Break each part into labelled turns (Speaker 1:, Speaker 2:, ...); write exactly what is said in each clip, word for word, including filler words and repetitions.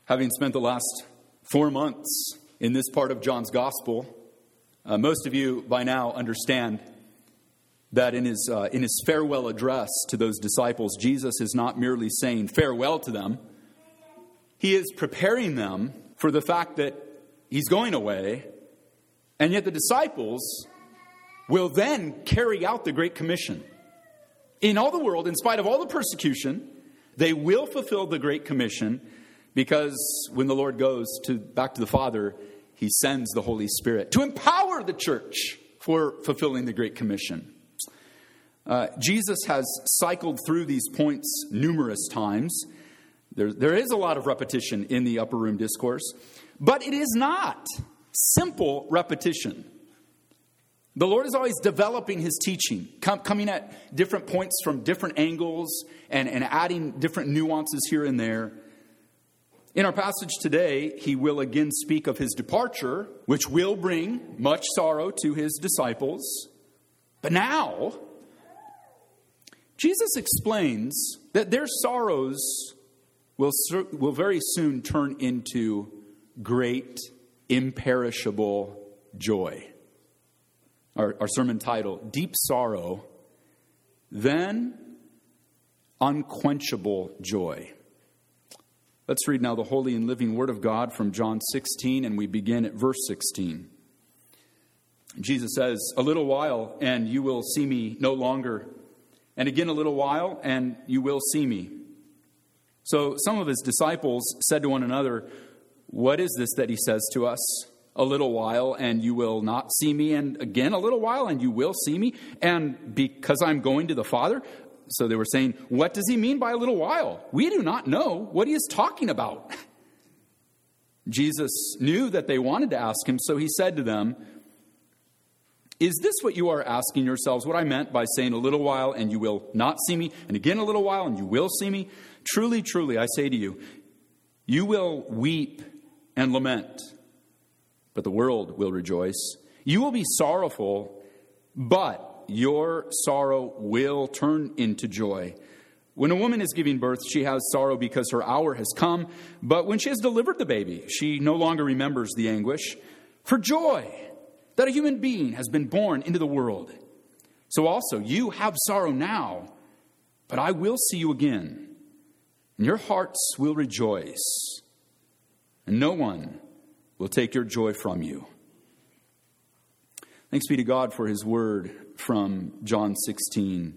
Speaker 1: Having spent the last four months in this part of John's gospel, uh, most of you by now understand that in his uh, in his farewell address to those disciples, Jesus is not merely saying farewell to them. He is preparing them for the fact that he's going away, and yet the disciples will then carry out the Great Commission. In all the world, in spite of all the persecution, they will fulfill the Great Commission, because when the Lord goes to back to the Father, he sends the Holy Spirit to empower the church for fulfilling the Great Commission. Uh, Jesus has cycled through these points numerous times. There, there is a lot of repetition in the upper room discourse, but it is not simple repetition. The Lord is always developing his teaching, com- coming at different points from different angles and, and adding different nuances here and there. In our passage today, he will again speak of his departure, which will bring much sorrow to his disciples. But now, Jesus explains that their sorrows will, will very soon turn into great, imperishable joy. Our, our sermon title, Deep Sorrow, Then Unquenchable Joy. Let's read now the holy and living word of God from John sixteen, and we begin at verse sixteen. Jesus says, "A little while, and you will see me no longer. And again a little while, and you will see me." So some of his disciples said to one another, "What is this that he says to us? A little while, and you will not see me, and again a little while, and you will see me, and because I'm going to the Father?" So they were saying, "What does he mean by a little while? We do not know what he is talking about." Jesus knew that they wanted to ask him, so he said to them, "Is this what you are asking yourselves, what I meant by saying a little while and you will not see me, and again a little while and you will see me? Truly, truly, I say to you, you will weep and lament, but the world will rejoice. You will be sorrowful, but your sorrow will turn into joy. When a woman is giving birth, she has sorrow because her hour has come. But when she has delivered the baby, she no longer remembers the anguish for joy that a human being has been born into the world. So also, you have sorrow now, but I will see you again, and your hearts will rejoice, and no one will take your joy from you." Thanks be to God for his word from John sixteen.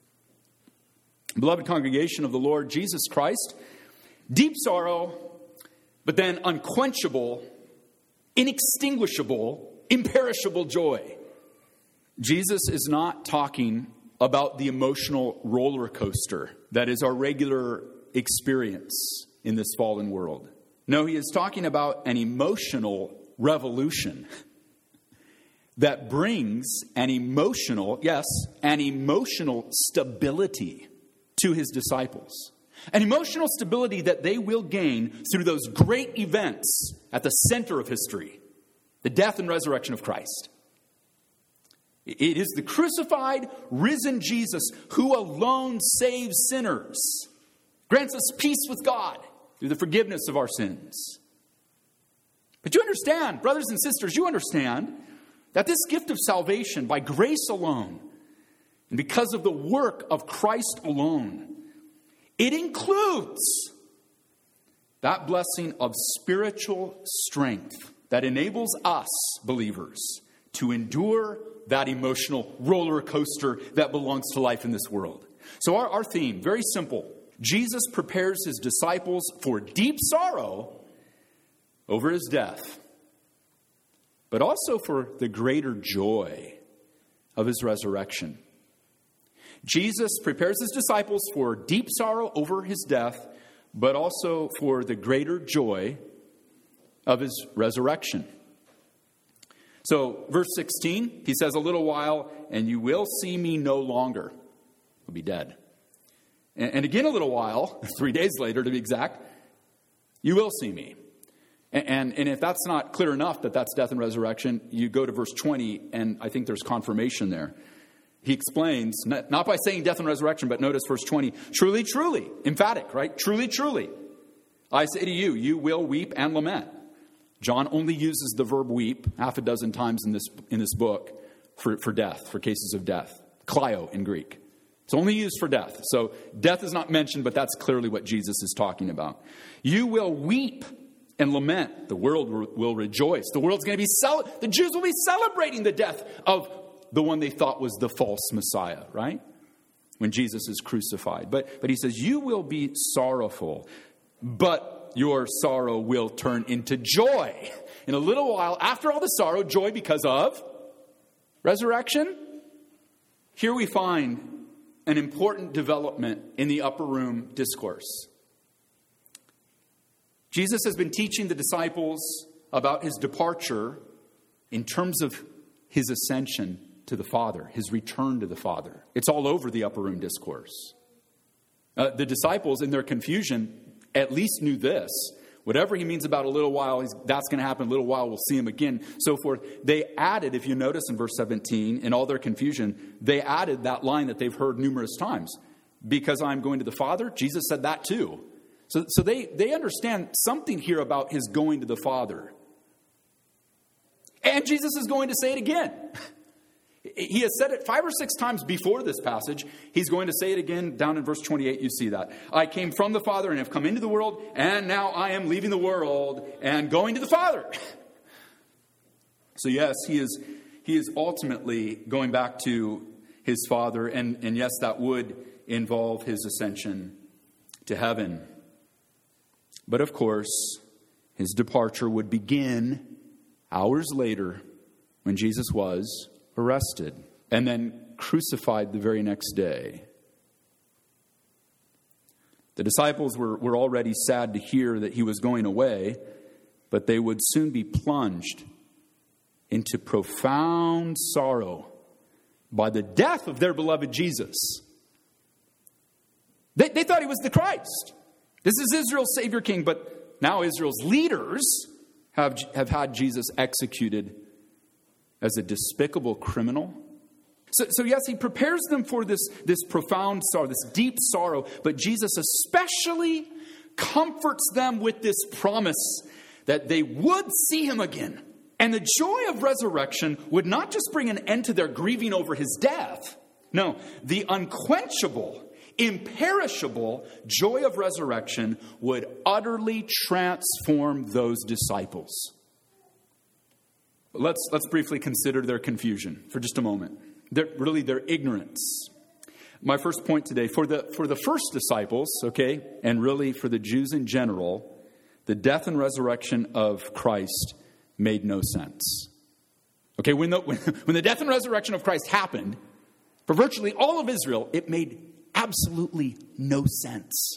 Speaker 1: Beloved congregation of the Lord Jesus Christ, deep sorrow, but then unquenchable, inextinguishable, imperishable joy. Jesus is not talking about the emotional roller coaster that is our regular experience in this fallen world. No, he is talking about an emotional revolution that brings an emotional, yes, an emotional stability to his disciples. An emotional stability that they will gain through those great events at the center of history, the death and resurrection of Christ. It is the crucified, risen Jesus who alone saves sinners, grants us peace with God through the forgiveness of our sins. But you understand, brothers and sisters, you understand that this gift of salvation by grace alone, and because of the work of Christ alone, it includes that blessing of spiritual strength that enables us, believers, to endure that emotional roller coaster that belongs to life in this world. So our, our theme, very simple. Jesus prepares his disciples for deep sorrow over his death, but also for the greater joy of his resurrection. Jesus prepares his disciples for deep sorrow over his death, but also for the greater joy of his resurrection. So, verse sixteen, he says, "A little while, and you will see me no longer." I'll be dead. And again a little while, three days later to be exact, "you will see me." And, and if that's not clear enough that that's death and resurrection, you go to verse twenty, and I think there's confirmation there. He explains, not by saying death and resurrection, but notice verse twenty, "Truly, truly," emphatic, right? "Truly, truly, I say to you, you will weep and lament. John only uses the verb weep half a dozen times in this in this book for, for death, for cases of death. Kleio in Greek. It's only used for death. So death is not mentioned, but that's clearly what Jesus is talking about. You will weep and lament. The world will rejoice. The world's going to be cel- the Jews will be celebrating the death of the one they thought was the false Messiah, right? When Jesus is crucified. But but he says, you will be sorrowful, but your sorrow will turn into joy. In a little while, after all the sorrow, joy because of resurrection. Here we find an important development in the upper room discourse. Jesus has been teaching the disciples about his departure in terms of his ascension to the Father, his return to the Father. It's all over the upper room discourse. Uh, the disciples, in their confusion, at least knew this. Whatever he means about a little while, he's, that's going to happen. A little while, we'll see him again, so forth. They added, if you notice in verse seventeen, in all their confusion, they added that line that they've heard numerous times. Because I'm going to the Father, Jesus said that too. So, so they, they understand something here about his going to the Father. And Jesus is going to say it again. He has said it five or six times before this passage. He's going to say it again down in verse twenty-eight. You see that. I came from the Father and have come into the world, and now I am leaving the world and going to the Father. So yes, he is he is ultimately going back to his Father, and, and yes, that would involve his ascension to heaven. But of course, his departure would begin hours later when Jesus was arrested and then crucified the very next day. The disciples were, were already sad to hear that he was going away, but they would soon be plunged into profound sorrow by the death of their beloved Jesus. They, they thought he was the Christ. This is Israel's Savior King, but now Israel's leaders have, have had Jesus executed as a despicable criminal. So, so yes, he prepares them for this, this profound sorrow, this deep sorrow, but Jesus especially comforts them with this promise that they would see him again. And the joy of resurrection would not just bring an end to their grieving over his death. No, the unquenchable, imperishable joy of resurrection would utterly transform those disciples. Let's, let's briefly consider their confusion for just a moment. Their, really, their ignorance. My first point today, for the, for the first disciples, okay, and really for the Jews in general, the death and resurrection of Christ made no sense. Okay, when the, when, when the death and resurrection of Christ happened, for virtually all of Israel, it made absolutely no sense.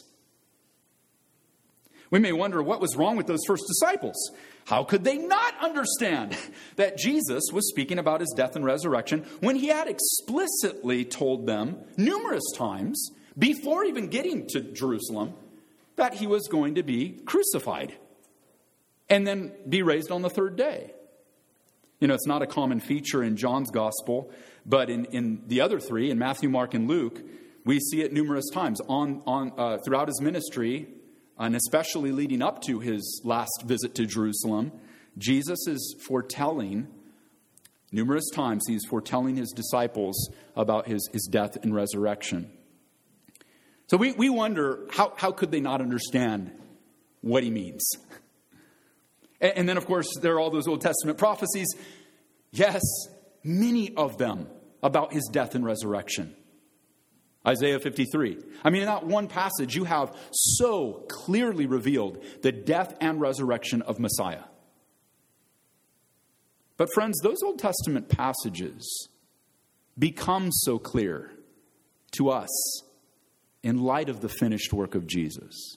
Speaker 1: We may wonder what was wrong with those first disciples. How could they not understand that Jesus was speaking about his death and resurrection when he had explicitly told them numerous times before even getting to Jerusalem that he was going to be crucified and then be raised on the third day? You know, it's not a common feature in John's gospel, but in, in the other three, in Matthew, Mark, and Luke, we see it numerous times on, on uh, throughout his ministry, and especially leading up to his last visit to Jerusalem. Jesus is foretelling, numerous times, he's foretelling his disciples about his, his death and resurrection. So we, we wonder, how, how could they not understand what he means? And, and then, of course, there are all those Old Testament prophecies. Yes, many of them about his death and resurrection. Isaiah fifty-three. I mean, in that one passage, you have so clearly revealed the death and resurrection of Messiah. But friends, those Old Testament passages become so clear to us in light of the finished work of Jesus.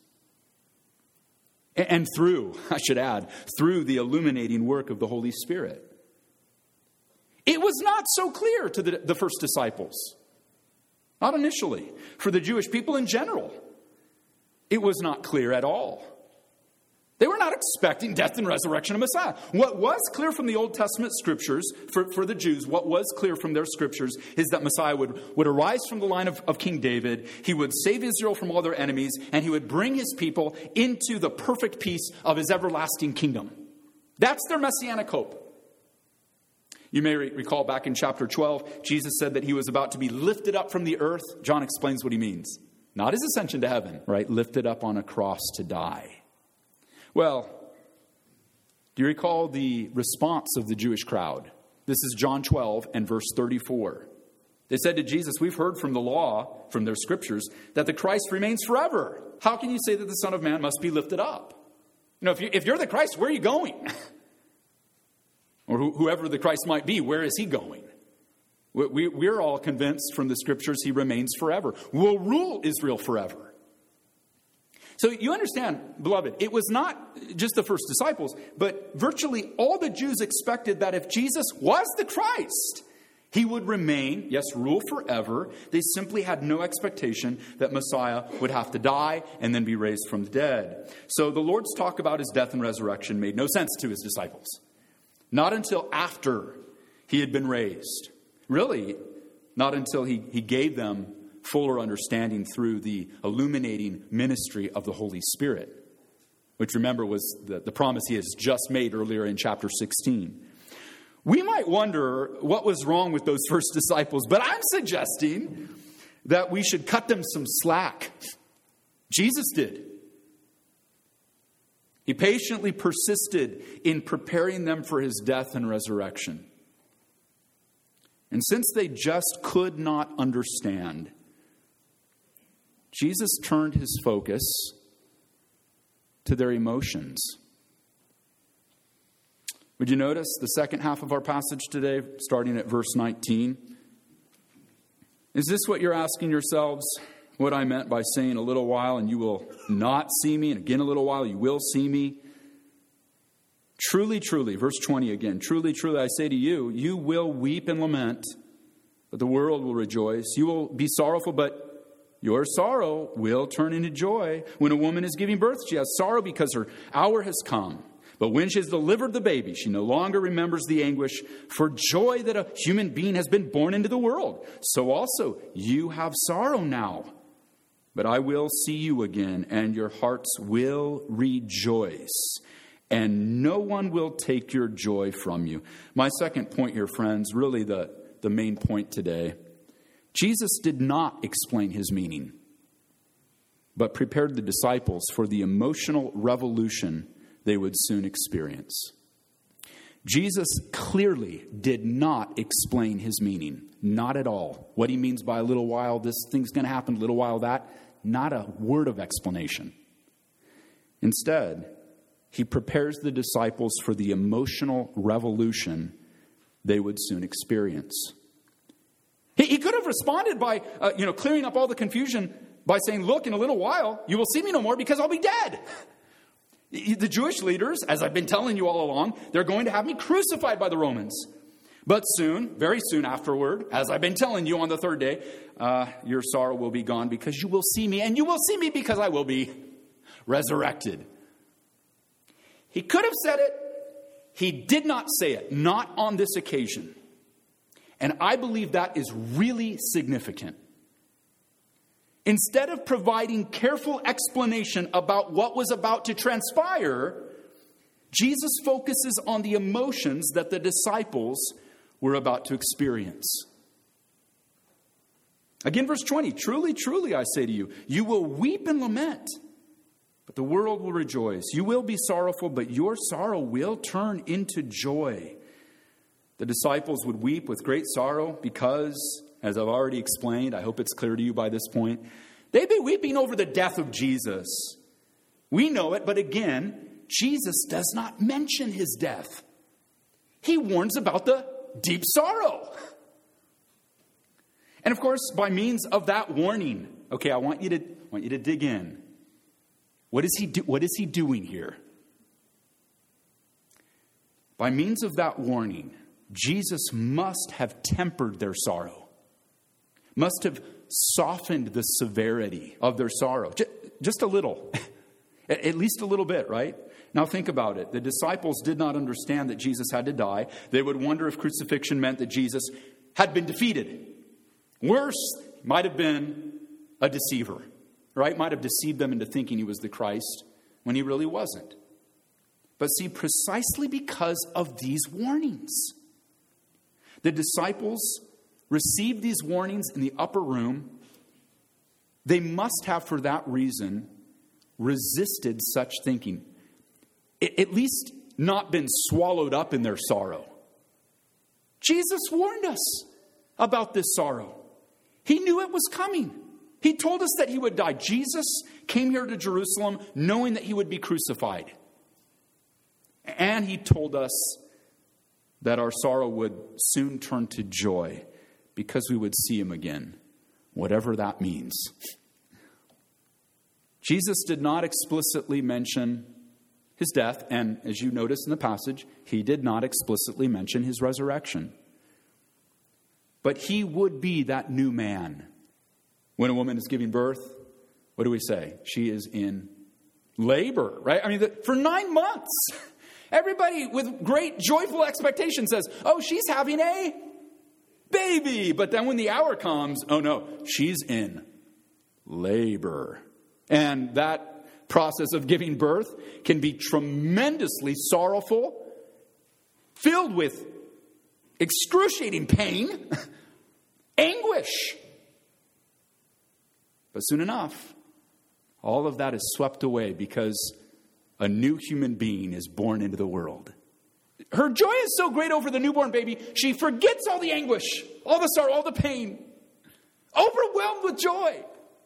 Speaker 1: And through, I should add, through the illuminating work of the Holy Spirit. It was not so clear to the, the first disciples. Not initially. For the Jewish people in general, it was not clear at all. They were not expecting death and resurrection of Messiah. What was clear from the Old Testament scriptures for, for the Jews, what was clear from their scriptures is that Messiah would, would arise from the line of, of King David. He would save Israel from all their enemies, and he would bring his people into the perfect peace of his everlasting kingdom. That's their messianic hope. You may re- recall back in chapter twelve, Jesus said that he was about to be lifted up from the earth. John explains what he means. Not his ascension to heaven, right? Lifted up on a cross to die. Well, do you recall the response of the Jewish crowd? This is John twelve and verse thirty-four. They said to Jesus, we've heard from the law, from their scriptures, that the Christ remains forever. How can you say that the Son of Man must be lifted up? You know, if, you, if you're the Christ, where are you going? Or wh- whoever the Christ might be, where is he going? We, we, we're all convinced from the scriptures he remains forever. Will rule Israel forever. So you understand, beloved, it was not just the first disciples, but virtually all the Jews expected that if Jesus was the Christ, he would remain, yes, rule forever. They simply had no expectation that Messiah would have to die and then be raised from the dead. So the Lord's talk about his death and resurrection made no sense to his disciples. Not until after he had been raised. Really, not until he, he gave them fuller understanding through the illuminating ministry of the Holy Spirit, which, remember, was the, the promise he has just made earlier in chapter sixteen. We might wonder what was wrong with those first disciples, but I'm suggesting that we should cut them some slack. Jesus did. He patiently persisted in preparing them for his death and resurrection. And since they just could not understand, Jesus turned his focus to their emotions. Would you notice the second half of our passage today, starting at verse nineteen? Is this what you're asking yourselves? What I meant by saying a little while and you will not see me, and again a little while you will see me? Truly, truly, verse twenty again. Truly, truly, I say to you, you will weep and lament, but the world will rejoice. You will be sorrowful, but your sorrow will turn into joy. When a woman is giving birth, she has sorrow because her hour has come. But when she has delivered the baby, she no longer remembers the anguish for joy that a human being has been born into the world. So also, you have sorrow now. But I will see you again, and your hearts will rejoice. And no one will take your joy from you. My second point here, friends, really the, the main point today. Jesus did not explain his meaning, but prepared the disciples for the emotional revolution they would soon experience. Jesus clearly did not explain his meaning. Not at all. What he means by a little while, this thing's going to happen, a little while that, not a word of explanation. Instead, he prepares the disciples for the emotional revolution they would soon experience. He, he could have responded by uh, you know, clearing up all the confusion by saying, look, in a little while, you will see me no more because I'll be dead. The Jewish leaders, as I've been telling you all along, they're going to have me crucified by the Romans. But soon, very soon afterward, as I've been telling you on the third day, uh, your sorrow will be gone because you will see me, and you will see me because I will be resurrected. He could have said it. He did not say it, not on this occasion. And I believe that is really significant. Instead of providing careful explanation about what was about to transpire, Jesus focuses on the emotions that the disciples were about to experience. Again, verse twenty, truly, truly, I say to you, you will weep and lament, but the world will rejoice. You will be sorrowful, but your sorrow will turn into joy. The disciples would weep with great sorrow because, as I've already explained, I hope it's clear to you by this point, they'd be weeping over the death of Jesus. We know it, but again, Jesus does not mention his death. He warns about the deep sorrow. And of course, by means of that warning, okay, I want you to want you to dig in. What is he do, what is he doing here? By means of that warning, Jesus must have tempered their sorrow. Must have softened the severity of their sorrow. Just a little. At, at least a little bit, right? Now think about it. The disciples did not understand that Jesus had to die. They would wonder if crucifixion meant that Jesus had been defeated. Worse, might have been a deceiver, right? Might have deceived them into thinking he was the Christ when he really wasn't. But see, precisely because of these warnings, the disciples received these warnings in the upper room. They must have, for that reason, resisted such thinking. At least not been swallowed up in their sorrow. Jesus warned us about this sorrow. He knew it was coming. He told us that he would die. Jesus came here to Jerusalem knowing that he would be crucified. And he told us that our sorrow would soon turn to joy because we would see him again, whatever that means. Jesus did not explicitly mention his death, and as you notice in the passage, he did not explicitly mention his resurrection. But he would be that new man. When a woman is giving birth, what do we say? She is in labor, right? I mean, the, for nine months, everybody with great joyful expectation says, oh, she's having a baby. But then when the hour comes, oh no, she's in labor. And that process of giving birth can be tremendously sorrowful, filled with excruciating pain, anguish. But soon enough, all of that is swept away because a new human being is born into the world. Her joy is so great over the newborn baby, she forgets all the anguish, all the sorrow, all the pain, overwhelmed with joy.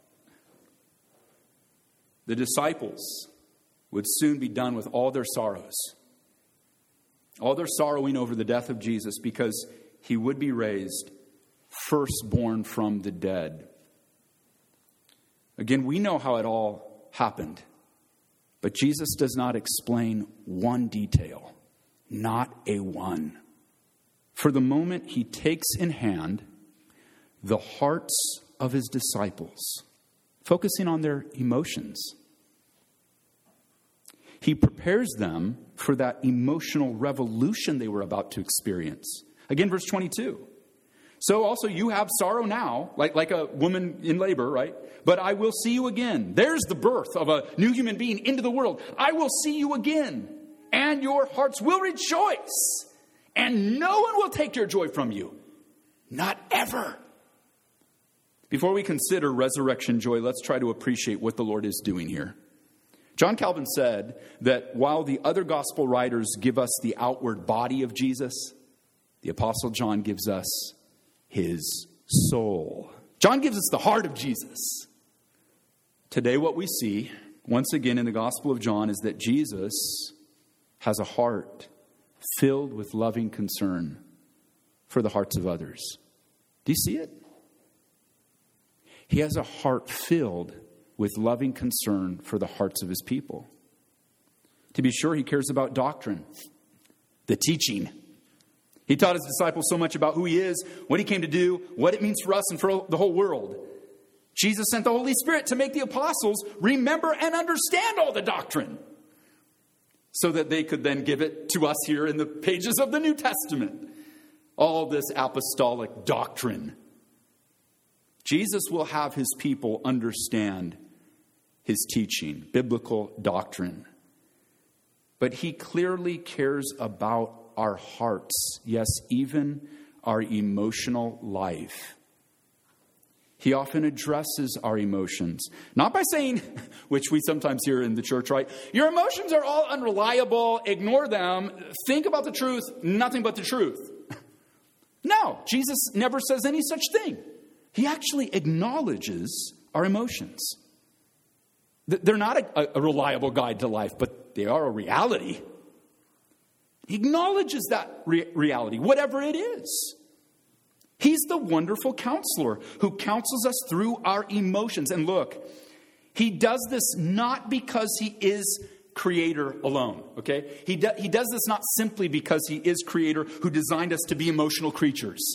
Speaker 1: The disciples would soon be done with all their sorrows, all their sorrowing over the death of Jesus, because he would be raised firstborn from the dead. Again, we know how it all happened, but Jesus does not explain one detail, not a one. For the moment, he takes in hand the hearts of his disciples, focusing on their emotions. He prepares them for that emotional revolution they were about to experience. Again, verse twenty-two. So also you have sorrow now, like, like a woman in labor, right? But I will see you again. There's the birth of a new human being into the world. I will see you again, and your hearts will rejoice, and no one will take your joy from you. Not ever. Before we consider resurrection joy, let's try to appreciate what the Lord is doing here. John Calvin said that while the other gospel writers give us the outward body of Jesus, the Apostle John gives us his soul. John gives us the heart of Jesus. Today what we see, once again in the Gospel of John, is that Jesus has a heart filled with loving concern for the hearts of others. Do you see it? He has a heart filled with loving concern for the hearts of his people. To be sure, he cares about doctrine, the teaching. He taught his disciples so much about who he is, what he came to do, what it means for us and for the whole world. Jesus sent the Holy Spirit to make the apostles remember and understand all the doctrine, so that they could then give it to us here in the pages of the New Testament. All this apostolic doctrine. Jesus will have his people understand his teaching, biblical doctrine. But he clearly cares about our hearts, yes, even our emotional life. He often addresses our emotions, not by saying, which we sometimes hear in the church, right? Your emotions are all unreliable, ignore them, think about the truth, nothing but the truth. No, Jesus never says any such thing. He actually acknowledges our emotions. They're not a, a reliable guide to life, but they are a reality. He acknowledges that re- reality, whatever it is. He's the wonderful counselor who counsels us through our emotions. And look, he does this not because he is creator alone, okay? He, do, he does this not simply because he is creator who designed us to be emotional creatures,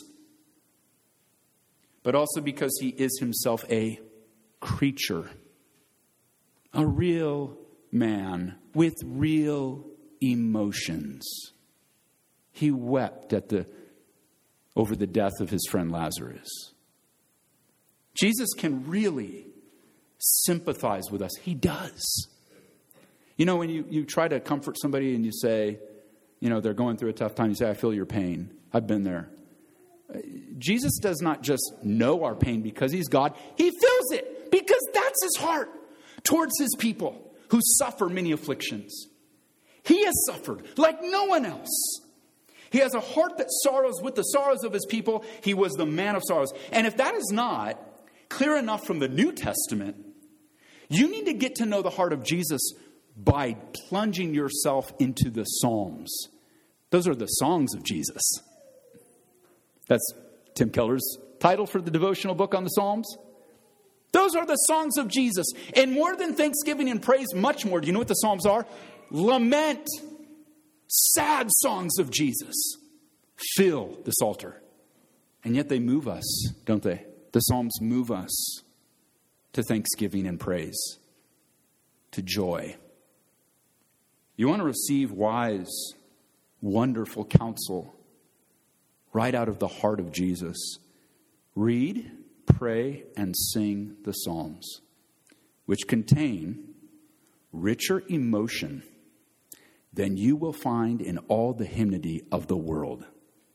Speaker 1: but also because he is himself a creature, a real man with real emotions. He wept at the over the death of his friend Lazarus. Jesus can really sympathize with us. He does. You know, when you, you try to comfort somebody and you say, you know, they're going through a tough time, you say, I feel your pain. I've been there. Jesus does not just know our pain because he's God. He feels it because that's his heart towards his people who suffer many afflictions. He has suffered like no one else. He has a heart that sorrows with the sorrows of his people. He was the man of sorrows. And if that is not clear enough from the New Testament, you need to get to know the heart of Jesus by plunging yourself into the Psalms. Those are the songs of Jesus. That's Tim Keller's title for the devotional book on the Psalms. Those are the songs of Jesus. And more than thanksgiving and praise, much more. Do you know what the Psalms are? Lament. Sad songs of Jesus fill the Psalter. And yet they move us, don't they? The Psalms move us to thanksgiving and praise, to joy. You want to receive wise, wonderful counsel right out of the heart of Jesus. Read, pray, and sing the Psalms, which contain richer emotion than you will find in all the hymnody of the world.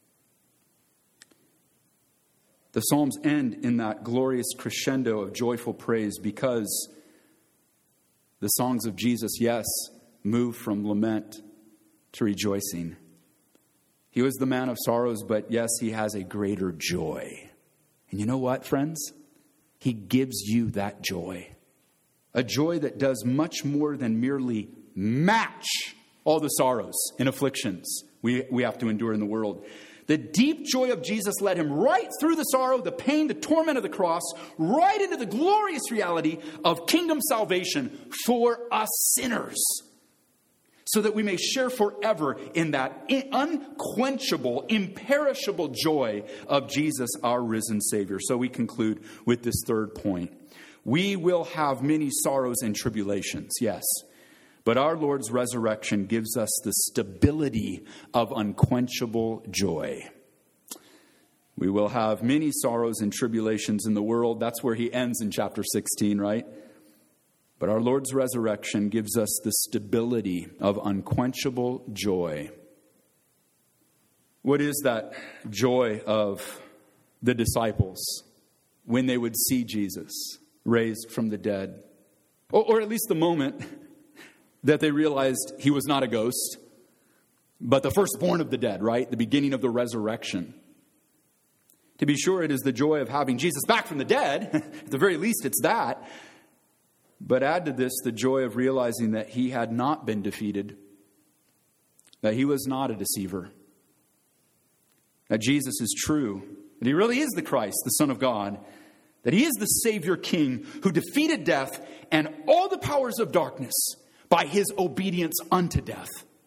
Speaker 1: The Psalms end in that glorious crescendo of joyful praise because the songs of Jesus, yes, move from lament to rejoicing. He was the man of sorrows, but yes, he has a greater joy. And you know what, friends? He gives you that joy. A joy that does much more than merely match all the sorrows and afflictions we, we have to endure in the world. The deep joy of Jesus led him right through the sorrow, the pain, the torment of the cross, right into the glorious reality of kingdom salvation for us sinners, so that we may share forever in that unquenchable, imperishable joy of Jesus, our risen Savior. So we conclude with this third point. We will have many sorrows and tribulations, yes. But our Lord's resurrection gives us the stability of unquenchable joy. We will have many sorrows and tribulations in the world. That's where he ends in chapter sixteen, right? But our Lord's resurrection gives us the stability of unquenchable joy. What is that joy of the disciples when they would see Jesus raised from the dead? Or, or at least the moment that they realized he was not a ghost, but the firstborn of the dead, right? The beginning of the resurrection. To be sure, it is the joy of having Jesus back from the dead. At the very least, it's that. But add to this the joy of realizing that he had not been defeated, that he was not a deceiver, that Jesus is true, that he really is the Christ, the Son of God, that he is the Savior King who defeated death and all the powers of darkness by his obedience unto death.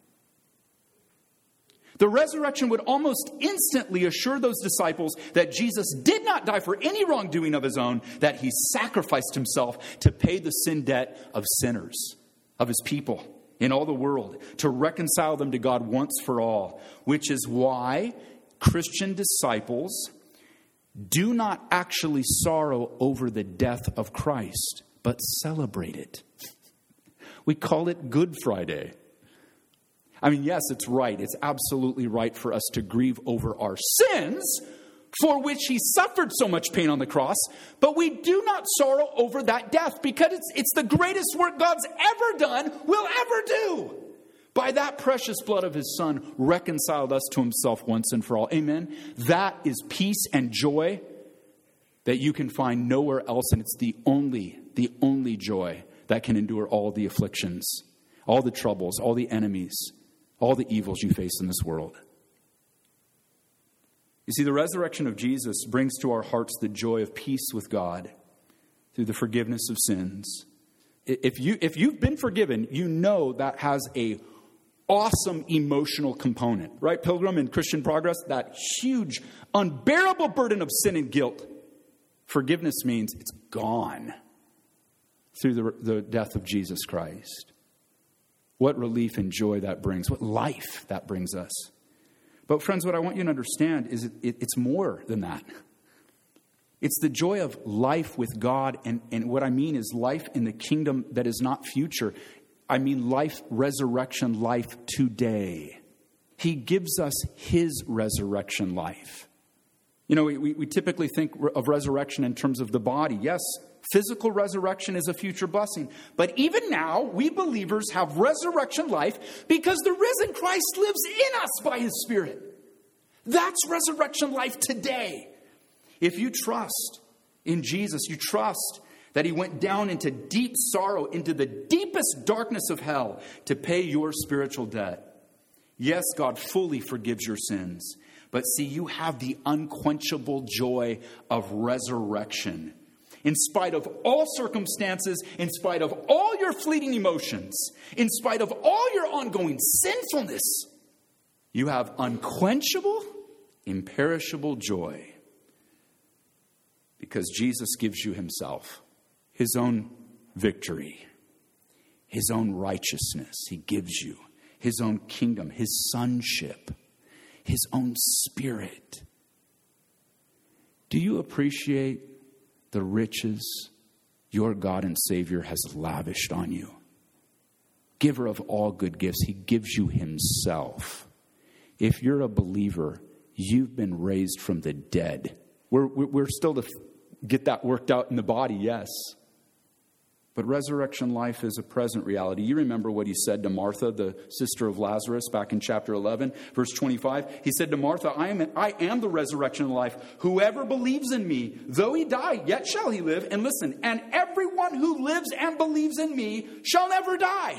Speaker 1: The resurrection would almost instantly assure those disciples that Jesus did not die for any wrongdoing of his own, that he sacrificed himself to pay the sin debt of sinners, of his people in all the world, to reconcile them to God once for all, which is why Christian disciples do not actually sorrow over the death of Christ, but celebrate it. We call it Good Friday. I mean, yes, it's right. It's absolutely right for us to grieve over our sins, for which he suffered so much pain on the cross. But we do not sorrow over that death because it's, it's the greatest work God's ever done, will ever do. By that precious blood of his Son, reconciled us to himself once and for all. Amen. That is peace and joy that you can find nowhere else. And it's the only, the only joy that can endure all the afflictions, all the troubles, all the enemies, all the evils you face in this world. You see, the resurrection of Jesus brings to our hearts the joy of peace with God through the forgiveness of sins. If you, if you've been forgiven, you know that has a awesome emotional component, right? Pilgrim and Christian Progress, that huge, unbearable burden of sin and guilt. Forgiveness means it's gone through the, the death of Jesus Christ. what relief and joy that brings, what life that brings us. But friends, what I want you to understand is it, it, it's more than that. It's the joy of life with God. And, and what I mean is life in the kingdom that is not future. I mean life, resurrection life today. He gives us his resurrection life. You know, we, we typically think of resurrection in terms of the body. Yes, physical resurrection is a future blessing. But even now, we believers have resurrection life because the risen Christ lives in us by his Spirit. That's resurrection life today. If you trust in Jesus, you trust that he went down into deep sorrow, into the deepest darkness of hell to pay your spiritual debt. Yes, God fully forgives your sins. But see, you have the unquenchable joy of resurrection. In spite of all circumstances, in spite of all your fleeting emotions, in spite of all your ongoing sinfulness, you have unquenchable, imperishable joy. Because Jesus gives you himself, his own victory, his own righteousness. He gives you his own kingdom, his sonship, his own Spirit. Do you appreciate the riches your God and Savior has lavished on you? Giver of all good gifts, he gives you himself. If you're a believer, you've been raised from the dead. We're, we're still to get that worked out in the body, yes. But resurrection life is a present reality. You remember what he said to Martha, the sister of Lazarus, back in chapter eleven, verse twenty-five. He said to Martha, I am, I am the resurrection of life. Whoever believes in me, though he die, yet shall he live. And listen, and everyone who lives and believes in me shall never die.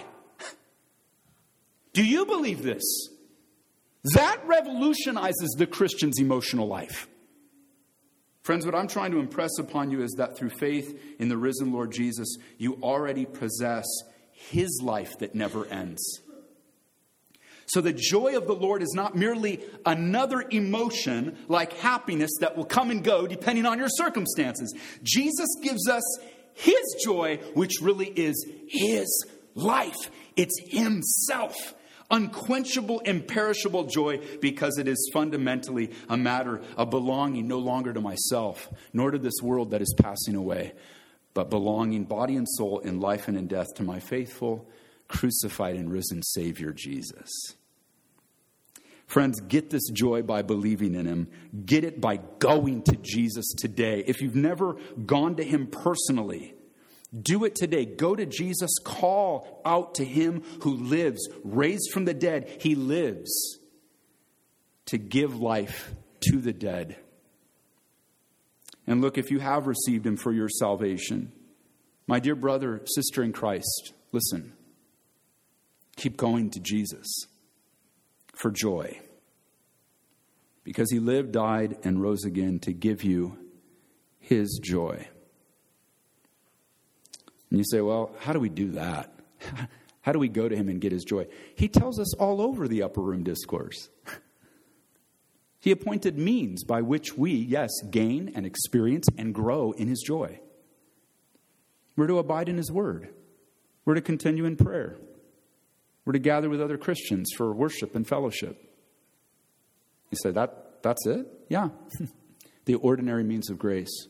Speaker 1: Do you believe this? That revolutionizes the Christian's emotional life. Friends, what I'm trying to impress upon you is that through faith in the risen Lord Jesus, you already possess his life that never ends. So the joy of the Lord is not merely another emotion like happiness that will come and go depending on your circumstances. Jesus gives us his joy, which really is his life. It's himself. Unquenchable, imperishable joy, because it is fundamentally a matter of belonging no longer to myself, nor to this world that is passing away, but belonging body and soul in life and in death to my faithful, crucified and risen Savior, Jesus. Friends, get this joy by believing in him. Get it by going to Jesus today. If you've never gone to him personally, do it today. Go to Jesus. Call out to him who lives, raised from the dead. He lives to give life to the dead. And look, if you have received him for your salvation, my dear brother, sister in Christ, listen. Keep going to Jesus for joy. Because he lived, died, and rose again to give you his joy. And you say, well, how do we do that? How do we go to him and get his joy? He tells us all over the Upper Room Discourse. He appointed means by which we, yes, gain and experience and grow in his joy. We're to abide in his word. We're to continue in prayer. We're to gather with other Christians for worship and fellowship. You say, that, that's it? Yeah. The ordinary means of grace.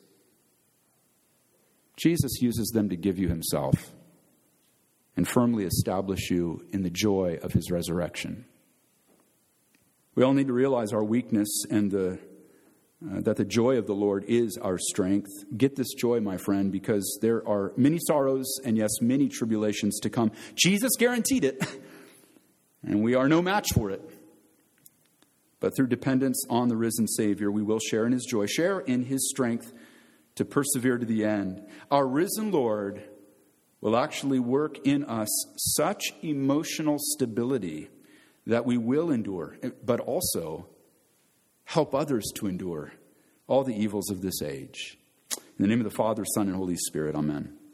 Speaker 1: Jesus uses them to give you himself and firmly establish you in the joy of his resurrection. We all need to realize our weakness and the, uh, that the joy of the Lord is our strength. Get this joy, my friend, because there are many sorrows and, yes, many tribulations to come. Jesus guaranteed it, and we are no match for it. But through dependence on the risen Savior, we will share in his joy, share in his strength to persevere to the end. Our risen Lord will actually work in us such emotional stability that we will endure, but also help others to endure all the evils of this age. In the name of the Father, Son, and Holy Spirit, amen.